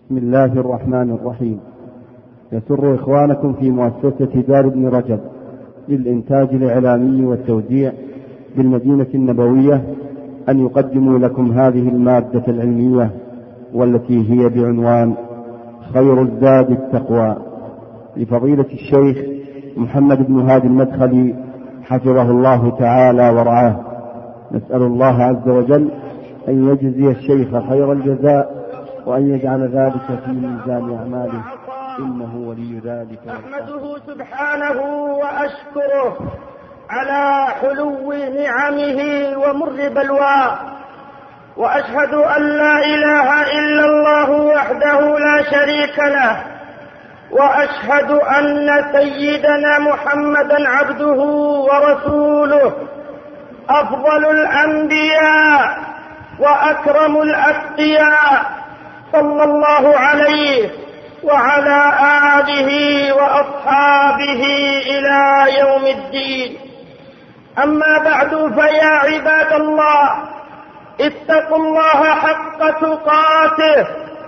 بسم الله الرحمن الرحيم. يسر إخوانكم في مؤسسة دار ابن رجب للإنتاج الإعلامي والتوزيع بالمدينة النبوية أن يقدموا لكم هذه المادة العلمية والتي هي بعنوان خير الزاد التقوى، لفضيلة الشيخ محمد بن هادي المدخلي حفظه الله تعالى ورعاه. نسأل الله عز وجل أن يجزي الشيخ خير الجزاء وأن يجعل ذلك في ميزان أعماله، إنه ولي ذلك. أحمده سبحانه وأشكره على حلو نعمه ومر بلواه، وأشهد أن لا إله إلا الله وحده لا شريك له، وأشهد أن سيدنا محمدا عبده ورسوله، أفضل الأنبياء وأكرم الأتقياء، صلى الله عليه وعلى آله وأصحابه إلى يوم الدين. أما بعد، فيا عباد الله، اتقوا الله حق تقاته،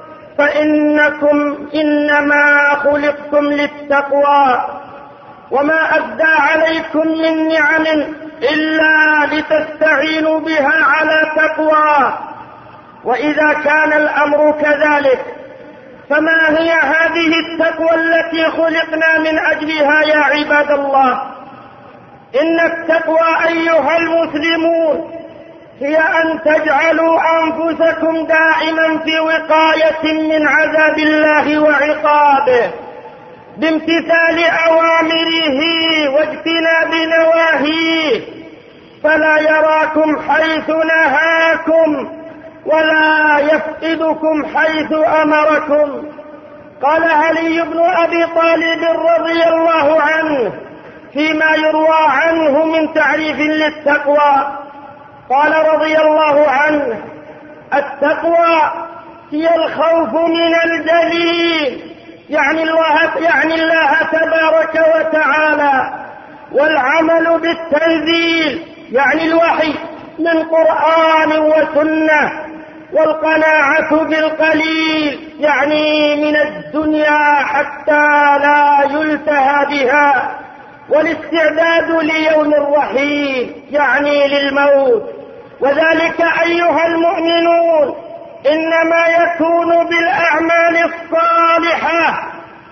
فإنكم إنما خلقتم للتقوى، وما أسدى عليكم من نعم إلا لتستعينوا بها على تقوى. وإذا كان الأمر كذلك، فما هي هذه التقوى التي خلقنا من أجلها يا عباد الله؟ إن التقوى أيها المسلمون هي أن تجعلوا أنفسكم دائما في وقاية من عذاب الله وعقابه، بامتثال أوامره واجتناب نواهيه، فلا يراكم حيث نهاكم ولا يفقدكم حيث أمركم. قال علي بن أبي طالب رضي الله عنه فيما يروى عنه من تعريف للتقوى، قال رضي الله عنه: التقوى هي الخوف من الجليل، يعني الله تبارك وتعالى، والعمل بالتنزيل، يعني الوحي من قرآن وسنة، والقناعة بالقليل، يعني من الدنيا حتى لا يلتهى بها، والاستعداد ليوم الرحيل، يعني للموت. وذلك أيها المؤمنون إنما يكون بالأعمال الصالحة،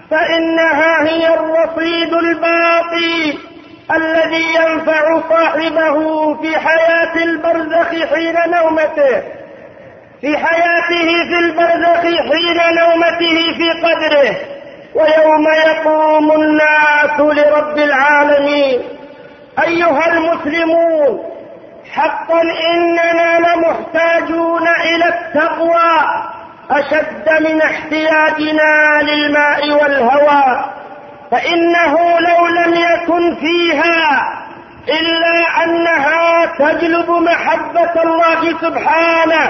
فإنها هي الرصيد الباقي الذي ينفع صاحبه في حياة البرزخ حين نومته، في حياته في البرزخ حين نومته في قبره، ويوم يقوم الناس لرب العالمين. أيها المسلمون، حقا إننا لمحتاجون إلى التقوى أشد من احتياجنا للماء والهواء، فإنه لو لم يكن فيها إلا أنها تجلب محبة الله سبحانه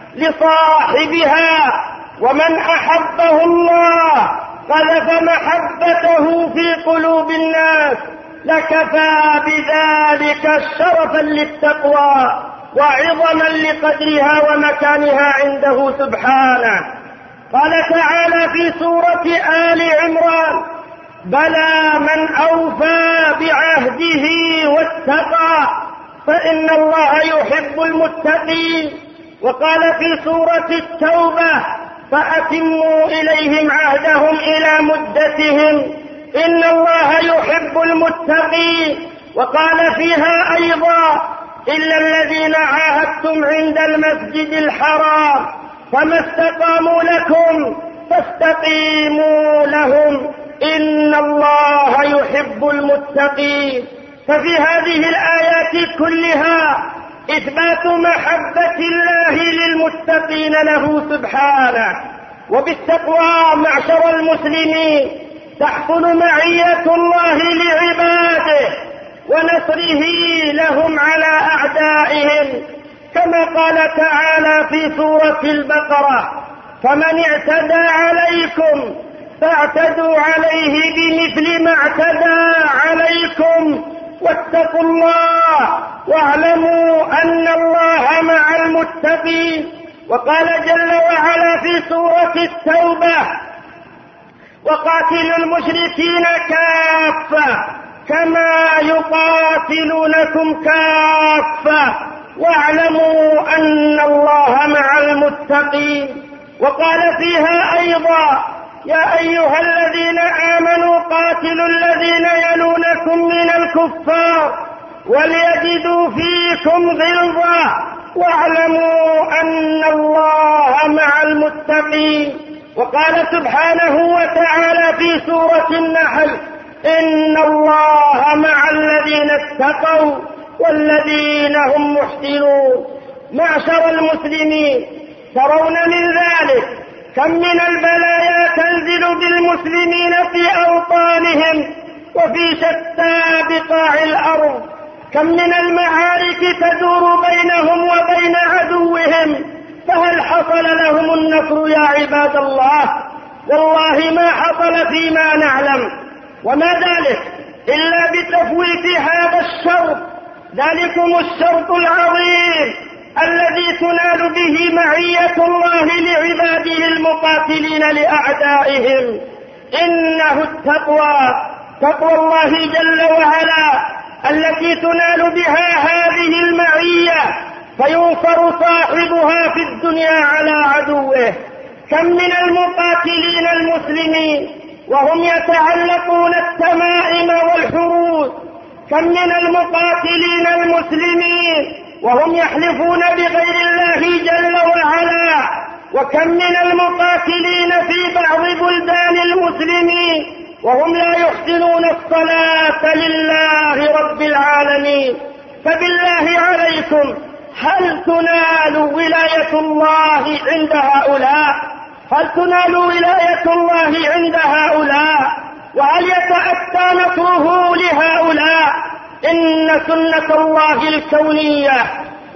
لصاحبها، ومن أحبه الله قذف محبته في قلوب الناس، لكفى بذلك شرفا للتقوى وعظما لقدرها ومكانها عنده سبحانه. قال تعالى في سورة آل عمران: بلى من أوفى بعهده واتقى فإن الله يحب المتقين. وقال في سورة التوبة: فأتموا إليهم عهدهم إلى مدتهم إن الله يحب المتقين. وقال فيها أيضا: إلا الذين عاهدتم عند المسجد الحرام فما استقاموا لكم فاستقيموا لهم إن الله يحب المتقين. ففي هذه الآيات كلها إثبات محبة الله للمتقين له سبحانه. وبالتقوى معشر المسلمين تحصل معية الله لعباده ونصره لهم على أعدائهم، كما قال تعالى في سورة البقرة: فمن اعتدى عليكم فاعتدوا عليه بمثل ما اعتدى عليكم واتقوا الله واعلموا أن الله مع المتقين. وقال جل وعلا في سورة التوبة: وقاتلوا المشركين كافة كما يقاتلونكم كافة واعلموا أن الله مع المتقين. وقال فيها أيضا: يا أيها الذين آمنوا قاتلوا الذين يلونكم من الكفار وليجدوا فيكم غلظة واعلموا أن الله مع المتقين. وقال سبحانه وتعالى في سورة النحل: إن الله مع الذين اتقوا والذين هم محسنون. معشر المسلمين، ترون من ذلك كم من البلايا تنزل بالمسلمين في أوطانهم وفي شتى بقاع الأرض، كم من المعارك تدور بينهم وبين عدوهم، فهل حصل لهم النصر يا عباد الله؟ والله ما حصل فيما نعلم، وما ذلك إلا بتفويت هذا الشرط، ذلكم الشرط العظيم الذي تنال به معية الله لعباده المقاتلين لأعدائهم. إنه التقوى، تقوى الله جل وعلا التي تنال بها هذه المعية فينصر صاحبها في الدنيا على عدوه. كم من المقاتلين المسلمين وهم يتعلقون التمائم والحروس، كم من المقاتلين المسلمين وهم يحلفون بغير الله جل وعلا، وكم من المقاتلين في بعض بلدان المسلمين وهم لا يحسنون الصلاة لله رب العالمين. فبالله عليكم، هل تنال ولاية الله عند هؤلاء؟ هل تنال ولاية الله عند هؤلاء؟ وهل يتأتى نصره لهؤلاء؟ إن سنة الله الكونية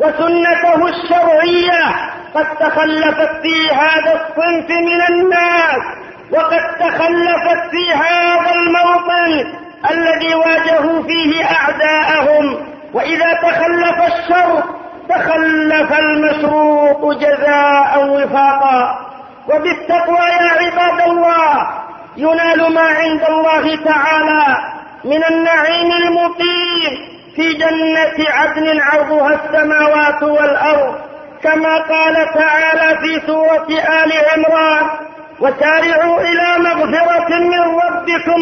وسنته الشرعية قد تخلفت في هذا الصنف من الناس، وقد تخلفت في هذا الموطن الذي واجهوا فيه أعداءهم. وإذا تخلف الشرط تخلف المشروط جزاء وفاقا. وبالتقوى يا عباد الله ينال ما عند الله تعالى من النعيم المقيم في جنة عدن عرضها السماوات والأرض، كما قال تعالى في سورة آل عمران: وسارعوا إلى مغفرة من ربكم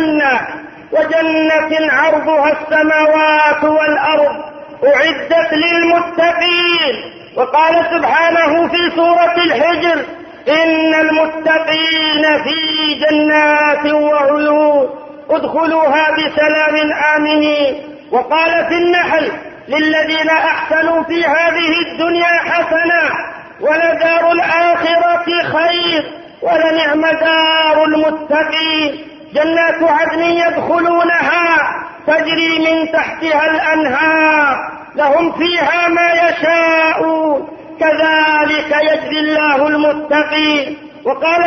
وجنة عرضها السماوات والأرض أعدت للمتقين. وقال سبحانه في سورة الحجر: إن المتقين في جنات وعيون ادخلوها بسلام آمنين. وقال في النحل: للذين أحسنوا في هذه الدنيا حسنة ولدار الآخرة خير ولنعم دار المتقين، جنات عدن يدخلونها تجري من تحتها الأنهار لهم فيها ما يشاءون كذلك يجزي الله المتقين. وقال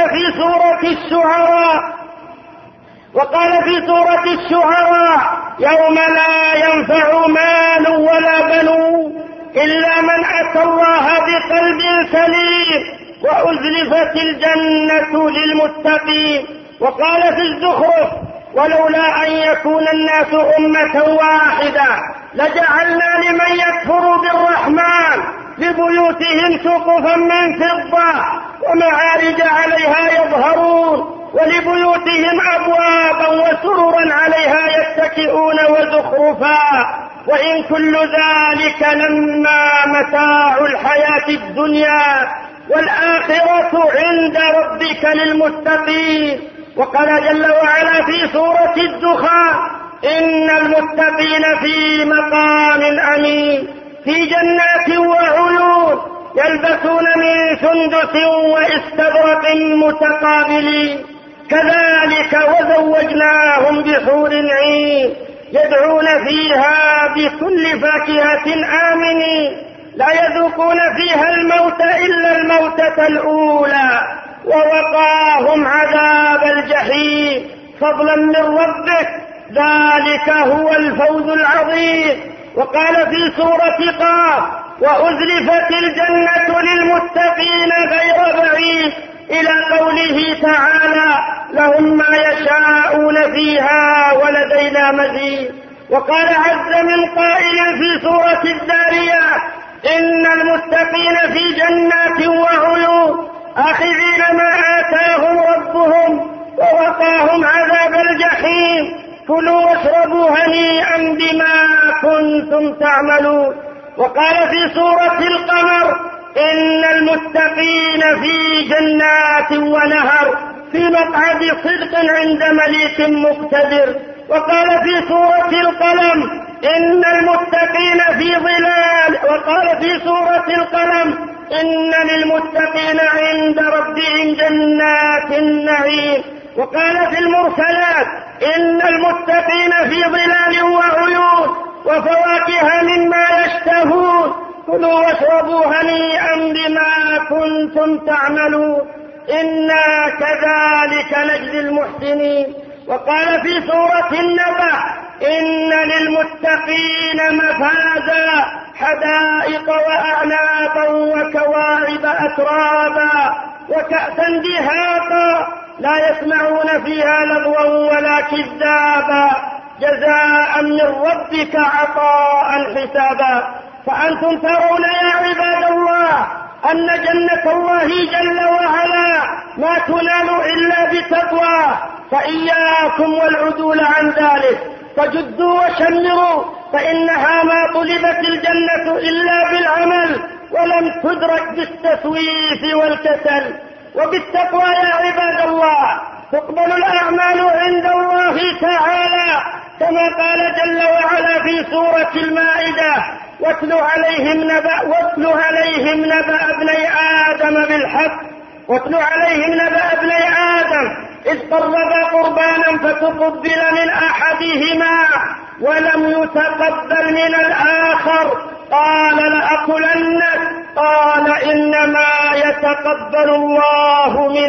في سورة الشعراء: يوم لا ينفع مال ولا بنون إلا من أتى الله بقلب سليم وأزلفت الجنة للمتقين. وقال في الزخرف: ولولا أن يكون الناس أمة واحدة لجعلنا لمن يكفر بالرحمن لبيوتهم سقفا من فضة ومعارج عليها يظهرون ولبيوتهم أبوابا وسررا عليها يتكئون وزخرفا وإن كل ذلك لما متاع الحياة الدنيا والآخرة عند ربك للمتقين. وقال جل وعلا في سورة الدخان: إن المتقين في مقام أمين في جنات وعيون يلبسون من سندس واستبرق متقابلين كذلك وزوجناهم بحور عين يدعون فيها بكل فاكهة آمنين لا يذوقون فيها الموت إلا الموتة الأولى ووقاهم عذاب الجحيم فضلا من ربك ذلك هو الفوز العظيم. وقال في سورة قاف: وأزلفت الجنة للمتقين المتقين غير بعيد، إلى قوله تعالى: لهم ما يشاءون فيها ولدينا مزيد. وقال عز من قائل في سورة الذاريات: إن المتقين في جنات وعيون آخذين ما آتاهم ربهم ووقاهم عذاب الجحيم، كلوا واشربوا هنيئا بما كنتم تعملون. وقال في سورة القمر: إن المتقين في جنات ونهر في مقعد صدق عند مليك مقتدر. وقال في سورة القلم: إن المتقين في ظلال. وقال في سورة القلم: إن للمتقين عند ربهم جنات النعيم. وقال في المرسلات: إن المتقين في ظلال وعيون وفواكه مما يشتهون، كلوا واشربوا هنيئا بما كنتم تعملون، إنا كذلك نجزي المحسنين. وقال في سورة النبأ: إن للمتقين مفازا حدائق وأعنابا وكواعب أترابا وكأسا دهاقا لا يسمعون فيها لغوا ولا كذابا جزاء من ربك عطاء حسابا. فأنتم ترون يا عباد الله أن جنة الله جل وعلا ما تنال إلا بتقوى، فإياكم والعدول عن ذلك، فجدوا وشمروا، فإنها ما طلبت الجنة إلا بالعمل ولم تدرك بالتسويف والكسل. وبالتقوى يا عباد الله تقبل الأعمال عند الله تعالى، كما قال جل وعلا في سورة المائدة: واتل عليهم نبأ ابني آدم بالحق، واتل عليهم نبأ ابني آدم إذ قربا قربانا فتقبل من أحدهما ولم يتقبل من الآخر قال لأقتلنك، قال إنما يتقبل الله من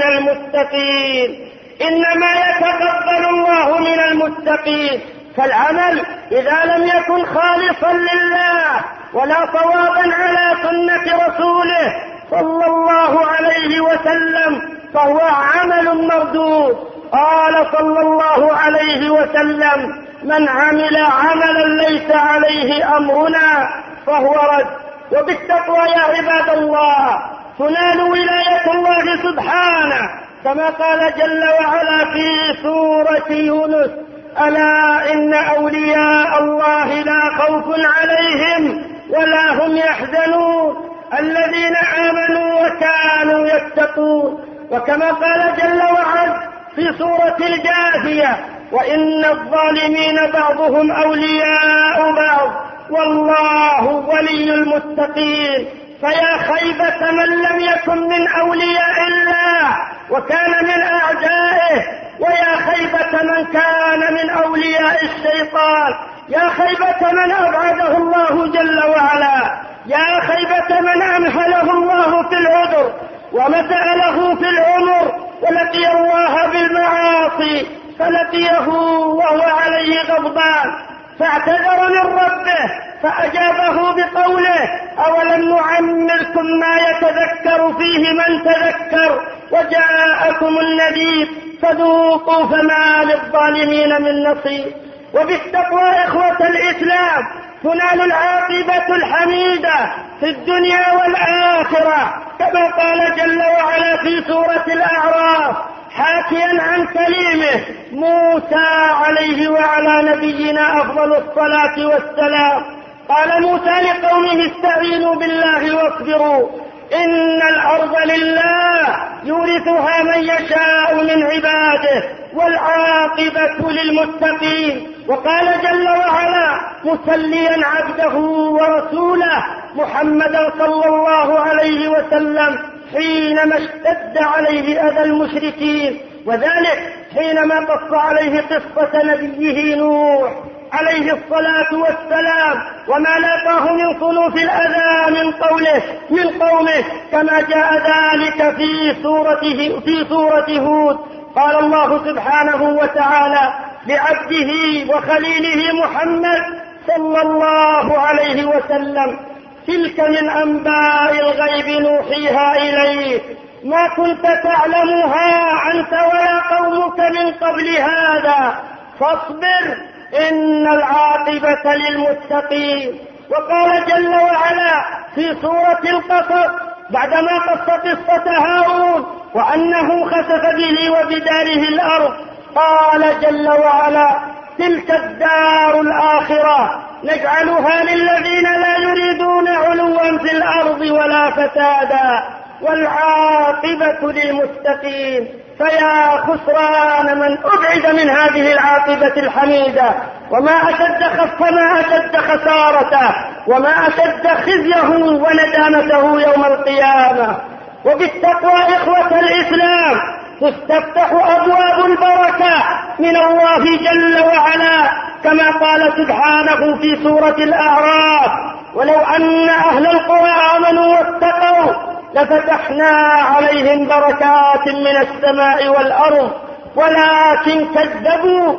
المتقين، إنما يتقبل الله من المتقين. فالعمل إذا لم يكن خالصا لله ولا صوابا على سنة رسوله صلى الله عليه وسلم فهو عمل مردود. قال صلى الله عليه وسلم: من عمل عملا ليس عليه أمرنا فهو رد. وبالتقوى يا عباد الله تنال ولاية الله سبحانه، كما قال جل وعلا في سورة يونس: ألا إن أولياء الله لا خوف عليهم ولا هم يحزنون الذين آمنوا وكانوا يتقون. وكما قال جل وعلا في سورة الجاثية: وإن الظالمين بعضهم أولياء بعض والله ولي المتقين. فيا خيبة من لم يكن من أولياء الله وكان من أعدائه، ويا خيبة من كان من أولياء الشيطان، يا خيبة من أبعده الله جل وعلا، يا خيبة من أمهله الله في العذر ومسأله في العمر ولقي الله بالمعاصي فلقيه وهو عليه غضبان فاعتذر من ربه فأجابه بقوله: أولم نعمركم ما يتذكر فيه من تذكر وجاءكم النذير فذوقوا فما للظالمين من نصير. وبالتقوى إخوة الإسلام تنال العاقبة الحميدة في الدنيا والآخرة، كما قال جل وعلا في سورة الأعراف حاكيا عن كليمه موسى عليه وعلى نبينا أفضل الصلاة والسلام: قال موسى لقومه: استعينوا بالله واصبروا إن الأرض لله يورثها من يشاء من عباده والعاقبة للمتقين. وقال جل وعلا مسليا عبده ورسوله محمدا صلى الله عليه وسلم حينما اشتد عليه أذى المشركين، وذلك حينما قص عليه قصة نبيه نوح عليه الصلاة والسلام وما لاقاه من صنوف الأذى من قومه كما جاء ذلك في سورة هود. قال الله سبحانه وتعالى لعبده وخليله محمد صلى الله عليه وسلم: تلك من أنباء الغيب نوحيها إليك ما كنت تعلمها أنت ولا قومك من قبل هذا فاصبر إن العاقبة للمتقين. وقال جل وعلا في سورة القصص بعدما قص قصة هارون وأنه خسف به وبداره الأرض قال جل وعلا تلك الدار الآخرة نجعلها للذين لا يريدون علوا في الأرض ولا فسادا والعاقبة للمتقين. فيا خسران من أبعد من هذه العاقبة الحميدة وما أشد خسارته وما أشد خزيه وندامته يوم القيامة. وبالتقوى إخوة الإسلام تستفتح أبواب البركة من الله جل وعلا كما قال سبحانه في سورة الأعراف ولو أن أهل القرى آمنوا واتقوا لفتحنا عليهم بركات من السماء والأرض ولكن كذبوا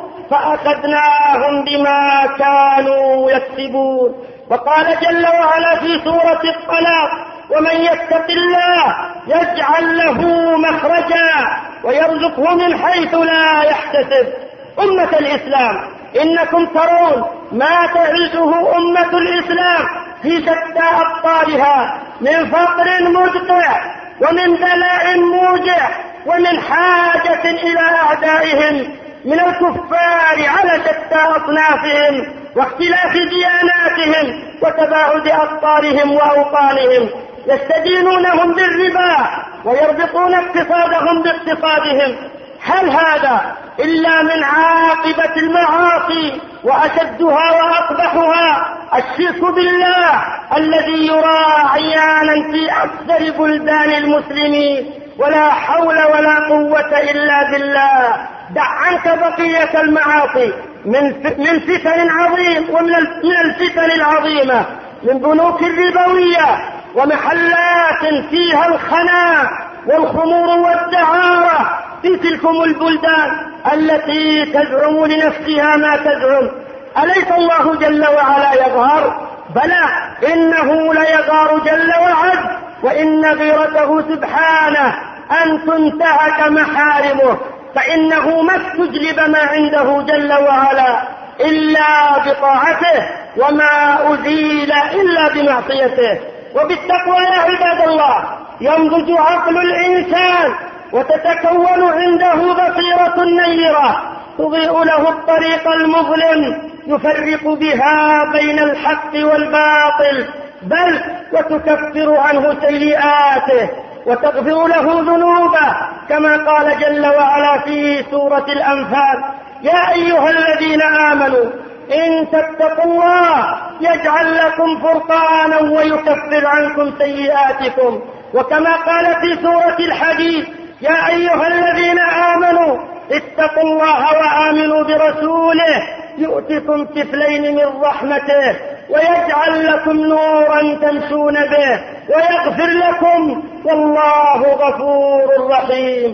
فأخذناهم بما كانوا يكسبون. وقال جل وعلا في سورة الطلاق ومن يتق الله يجعل له مخرجا ويرزقه من حيث لا يحتسب. أمة الإسلام إنكم ترون ما تعيشه أمة الإسلام في شتى أقطارها من فقر مدقع ومن بلاء موجع ومن حاجة إلى أعدائهم من الكفار على شتى أصنافهم واختلاف دياناتهم وتباعد أقطارهم وأوطانهم يستدينونهم بالربا ويربطون اقتصادهم باقتصادهم. هل هذا إلا من عاقبة المعاصي وأشدها وأقبحها الشرك بالله الذي يرى عيانا في أكثر بلدان المسلمين ولا حول ولا قوة إلا بالله. دع عنك بقية المعاصي من فتن عظيم ومن الفتن العظيمة من بنوك الربوية ومحلات فيها الخنا والخمور والدعارة في تلكم البلدان التي تزعم لنفسها ما تزعم. أليس الله جل وعلا يغار؟ بلى إنه ليغار جل وعز وإن غيرته سبحانه أن تنتهك محارمه فإنه ما استجلب ما عنده جل وعلا إلا بطاعته وما أزيل إلا بمعصيته. وبالتقوى يا عباد الله ينضج عقل الإنسان وتتكون عنده بصيرة نيرة تضيء له الطريق المظلم يفرق بها بين الحق والباطل بل وتكفر عنه سيئاته وتغفر له ذنوبه كما قال جل وعلا في سورة الأنفال يا أيها الذين آمنوا إن تتقوا الله يجعل لكم فرقانا ويكفر عنكم سيئاتكم. وكما قال في سورة الحديد يا أيها الذين آمنوا اتقوا الله وآمنوا برسوله يؤتكم كفلين من رحمته ويجعل لكم نورا تمشون به ويغفر لكم والله غفور رحيم.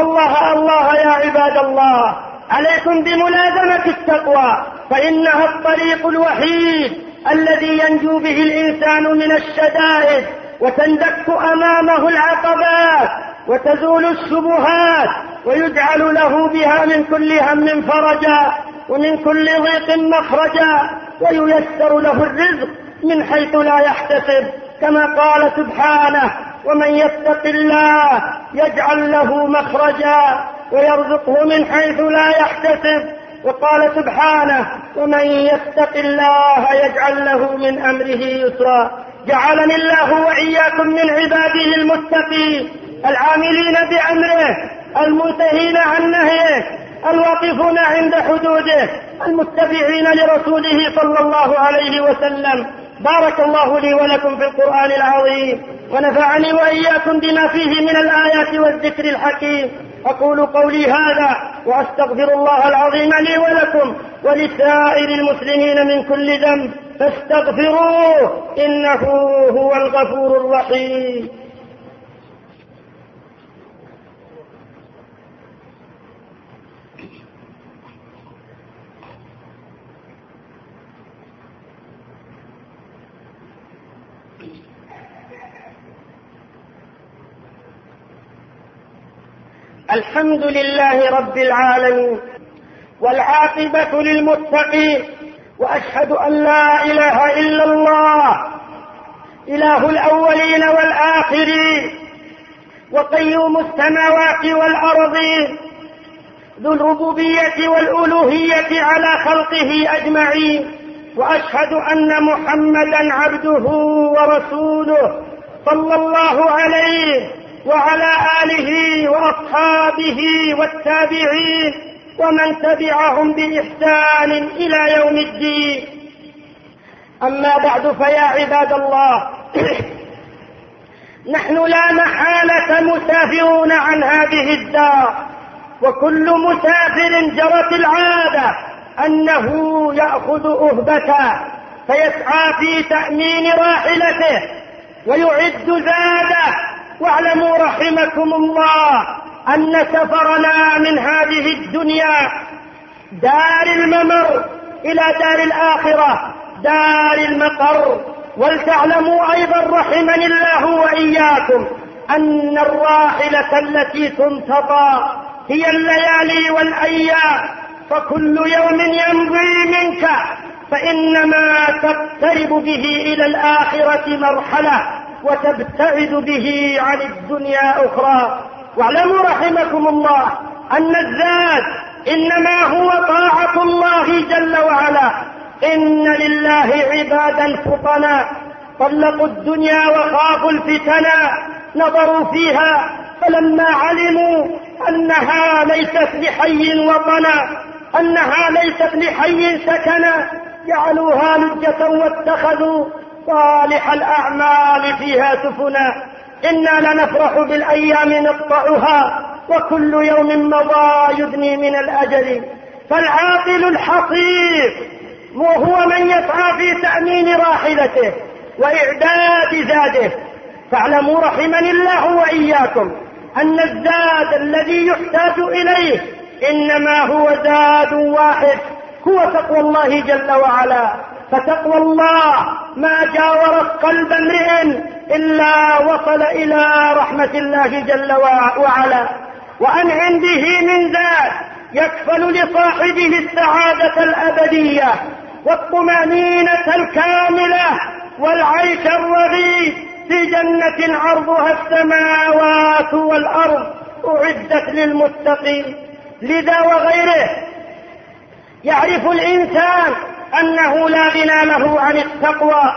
فالله يا عباد الله عليكم بملازمة التقوى فإنها الطريق الوحيد الذي ينجو به الإنسان من الشدائد وتندك أمامه العقبات وتزول الشبهات ويجعل له بها من كل هم فرجا ومن كل ضيق مخرجا وييسر له الرزق من حيث لا يحتسب كما قال سبحانه ومن يتق الله يجعل له مخرجا ويرزقه من حيث لا يحتسب. وقال سبحانه ومن يتق الله يجعل له من أمره يسرا. جعلني الله وإياكم من عباده المتقين العاملين بأمره المنتهين عن نهيه الواقفون عند حدوده المتبعين لرسوله صلى الله عليه وسلم. بارك الله لي ولكم في القرآن العظيم ونفعني وإياكم بما فيه من الآيات والذكر الحكيم. أقول قولي هذا وأستغفر الله العظيم لي ولكم ولسائر المسلمين من كل ذنب فاستغفروه إنه هو الغفور الرحيم. الحمد لله رب العالمين، والعاقبة للمتقين، وأشهد أن لا إله إلا الله إله الأولين والآخرين، وقيوم السماوات والأرضين، ذو الربوبية والألوهية على خلقه أجمعين. وأشهد أن محمدا عبده ورسوله صلى الله عليه وعلى آله وأصحابه والتابعين ومن تبعهم بإحسان إلى يوم الدين. أما بعد، فيا عباد الله، نحن لا محالة مسافرون عن هذه الدار، وكل مسافر جرت العادة أنه يأخذ أهبته فيسعى في تأمين راحلته ويعد زاده. واعلموا رحمكم الله أن سفرنا من هذه الدنيا دار الممر إلى دار الآخرة دار المقر. ولتعلموا أيضا رحمني الله وإياكم أن الراحلة التي تنتظر هي الليالي والأيام، فكل يوم يمضي منك فإنما تقترب به إلى الآخرة مرحلة وتبتعد به عن الدنيا أخرى. واعلموا رحمكم الله أن الزاد إنما هو طاعة الله جل وعلا. إن لله عبادا فطنا طلقوا الدنيا وخافوا الفتنا، نظروا فيها فلما علموا أنها ليست لحي وطنا، أنها ليست لحي سكنا، جعلوها لجة واتخذوا صالح الأعمال فيها سفنا. إنا لنفرح بالأيام نقطعها وكل يوم مضى يدني من الأجل. فالعاقل الحصيف هو من يسعى في تأمين راحلته وإعداد زاده. فاعلموا رحمني الله وإياكم أن الزاد الذي يحتاج إليه إنما هو زاد واحد، هو تقوى الله جل وعلا. فتقوى الله ما جاورت قلب امرئ إلا وصل إلى رحمة الله جل وعلا. وأن عنده من ذات يكفل لصاحبه السعادة الأبدية والطمأنينة الكاملة والعيش الرغيد في جنة عرضها السماوات والأرض أعدت للمتقين. لذا وغيره يعرف الإنسان أنه لا غنى له عن التقوى،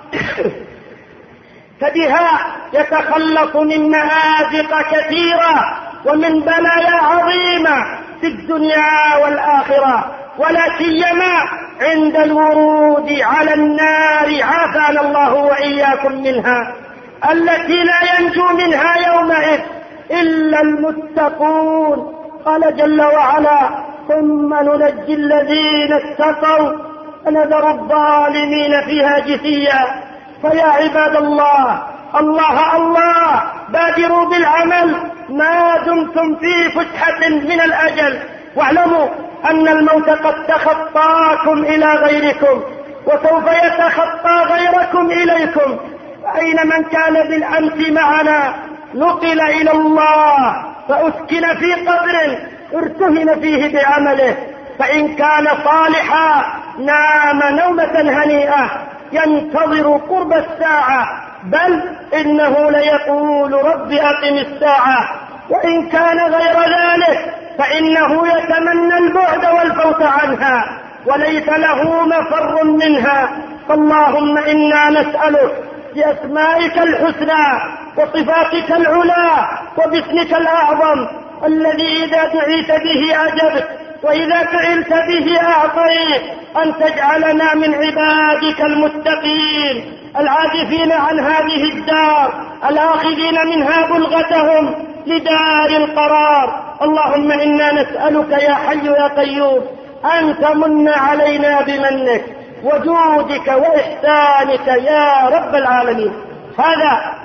فبها يتخلص من مآزق كثيرة ومن بلايا عظيمة في الدنيا والآخرة، ولا سيما عند الورود على النار عافانا الله وإياكم منها، التي لا ينجو منها يومئذ إلا المتقون. قال جل وعلا: ثم ننجي الذين اتقوا ونذر الظالمين فيها جثيا. فيا عباد الله، الله الله بادروا بالعمل ما دمتم في فسحة من الأجل، واعلموا أن الموت قد تخطاكم إلى غيركم وسوف يتخطى غيركم إليكم. فأين من كان بالأمس معنا نقل إلى الله فأسكن في قبر ارتهن فيه بعمله، فإن كان صالحا نام نومة هنيئة ينتظر قرب الساعة، بل إنه ليقول رب أقم الساعة. وإن كان غير ذلك فإنه يتمنى البعد والفوت عنها وليس له مفر منها. فاللهم إنا نسألك بأسمائك الحسنى وصفاتك العلى وباسمك الأعظم الذي إذا دعيت به أجبت وإذا فعلت به أعطيت، أن تجعلنا من عبادك المتقين العاكفين عن هذه الدار الآخذين منها بلغتهم لدار القرار. اللهم إنا نسألك يا حي يا قيوم أن تمن علينا بمنك وجودك وإحسانك يا رب العالمين. هذا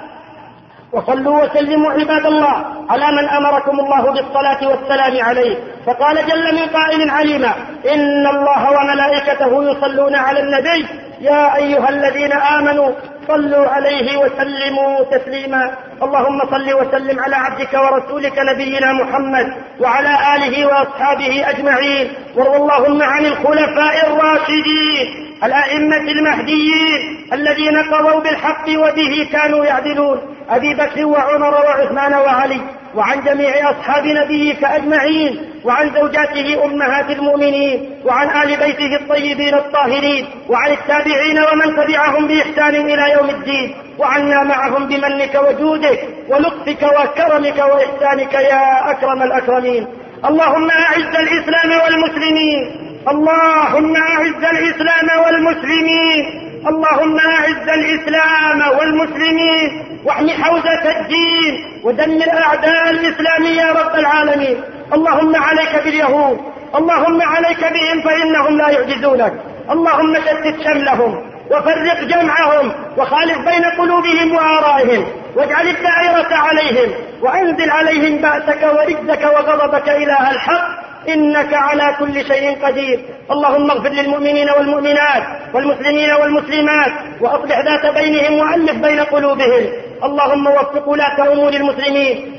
وصلوا وسلموا عباد الله على من أمركم الله بالصلاة والسلام عليه. فقال جل من قائل عليما: إن الله وملائكته يصلون على النبي يا أيها الذين آمنوا صلوا عليه وسلموا تسليما. اللهم صل وسلم على عبدك ورسولك نبينا محمد وعلى آله وأصحابه أجمعين. وارض اللهم عن الخلفاء الراشدين الأئمة المهديين الذين قضوا بالحق وبه كانوا يعدلون، أبي بكر وعمر وعثمان وعلي، وعن جميع أصحاب نبيك أجمعين، وعن زوجاته أمهات المؤمنين، وعن آل بيته الطيبين الطاهرين، وعن التابعين ومن تبعهم بإحسان إلى يوم الدين، وعنا معهم بمنك وجودك ولطفك وكرمك وإحسانك يا أكرم الأكرمين. اللهم أعز الإسلام والمسلمين، اللهم أعز الإسلام والمسلمين، اللهم أعز الإسلام والمسلمين، واحمي حوزة الدين ودمر أعداء الإسلام يا رب العالمين. اللهم عليك باليهود، اللهم عليك بهم فإنهم لا يعجزونك. اللهم شتت شملهم وفرق جمعهم وخالف بين قلوبهم وآرائهم، واجعل الدائرة عليهم وأنزل عليهم بأسك ورجزك وغضبك إله الحق، إنك على كل شيء قدير. اللهم اغفر للمؤمنين والمؤمنات والمسلمين والمسلمات وأصلح ذات بينهم وألف بين قلوبهم. اللهم وفق ولاة أمور المسلمين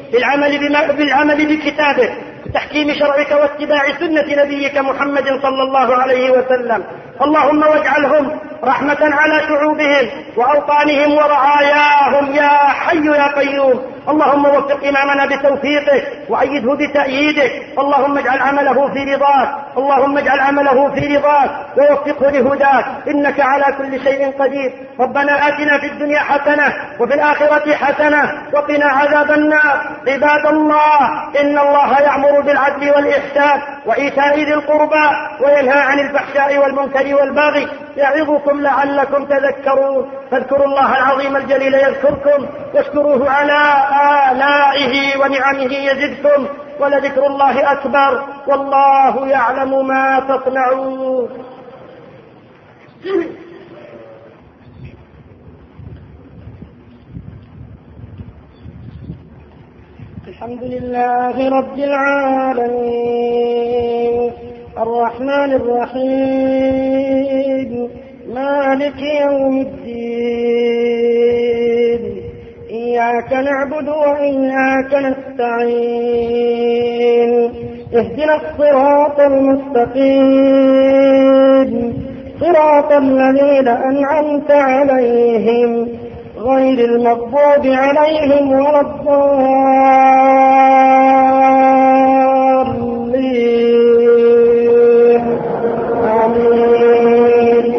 بالعمل بكتابك وتحكيم شرعك واتباع سنة نبيك محمد صلى الله عليه وسلم. اللهم واجعلهم رحمة على شعوبهم وأوطانهم ورعاياهم يا حي يا قيوم. اللهم وفق إمامنا بتوفيقك وأيده بتأييدك. اللهم اجعل عمله في رضاك، اللهم اجعل عمله في رضاك ووفقه لهداك، إنك على كل شيء قدير. ربنا آتنا في الدنيا حسنة وفي الآخرة حسنة وقنا عذاب النار. عباد الله، إن الله يأمر بالعدل والإحسان وإيتاء ذي القربى وينهى عن الفحشاء والمنكر والبغي، يعظكم لعلكم تذكرون. فاذكروا الله العظيم الجليل يذكركم، واشكروه على آلائه ونعمه يزدكم، ولذكر الله أكبر، والله يعلم ما تصنعون. الحمد لله رب العالمين، الرحمن الرحيم، مالك يوم الدين، إياك نعبد وإياك نستعين، اهدنا الصراط المستقيم، صراط الذين أنعمت عليهم غير المغضوب عليهم ولا الضالين. آمين.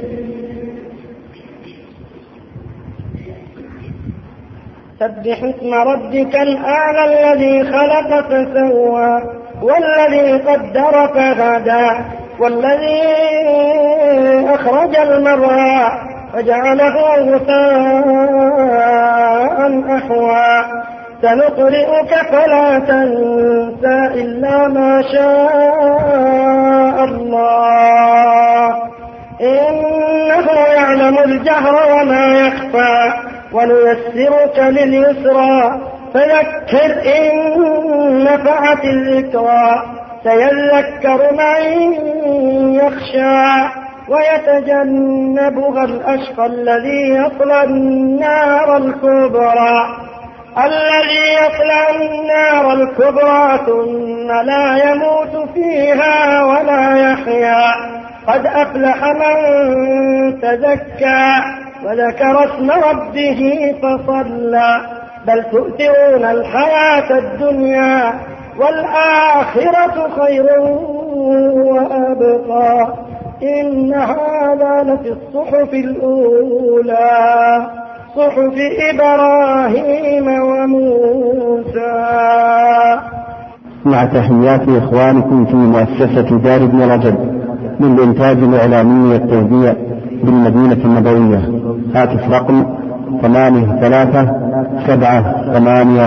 سبح اسم ربك الأعلى الذي خلق فسوى والذي قدر فهدى والذي أخرج المرعى فجعله غثاء أحوى. سنقرئك فلا تنسى إلا ما شاء الله، إنه يعلم الجهر وما يخفى. ونيسرك لليسرى فذكر إن نفعت الذكرى. سيذكر من يخشى ويتجنبها الأشقى الذي يصلى النار الكبرى ثم لا يموت فيها ولا يحيا. قد أفلح من تزكى وذكر اسم ربه فصلى. بل تؤثرون الحياة الدنيا والآخرة خير وأبقى. إن هذا لفي الصحف الأولى، صحف إبراهيم وموسى. مع تحيات إخوانكم في مؤسسة دار ابن رجب للإنتاج الإعلامي والتوزيع بالمدينة النبوية. هاتف رقم 8378